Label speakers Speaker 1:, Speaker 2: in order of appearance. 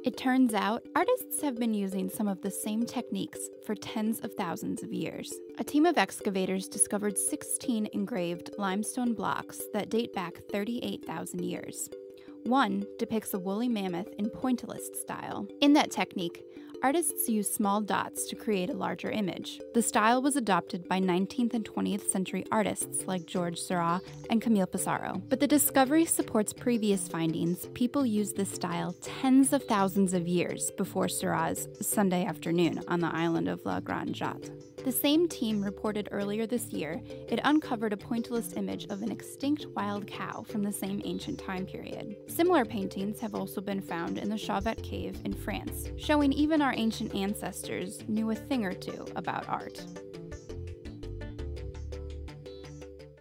Speaker 1: It turns out, artists have been using some of the same techniques for tens of thousands of years. A team of excavators discovered 16 engraved limestone blocks that date back 38,000 years. One depicts a woolly mammoth in pointillist style. In that technique, artists use small dots to create a larger image. The style was adopted by 19th and 20th century artists like George Seurat and Camille Pissarro. But the discovery supports previous findings. People used this style tens of thousands of years before Seurat's Sunday Afternoon on the island of La Grande Jatte. The same team reported earlier this year it uncovered a pointillist image of an extinct wild cow from the same ancient time period. Similar paintings have also been found in the Chauvet Cave in France, showing even our ancient ancestors knew a thing or two about art.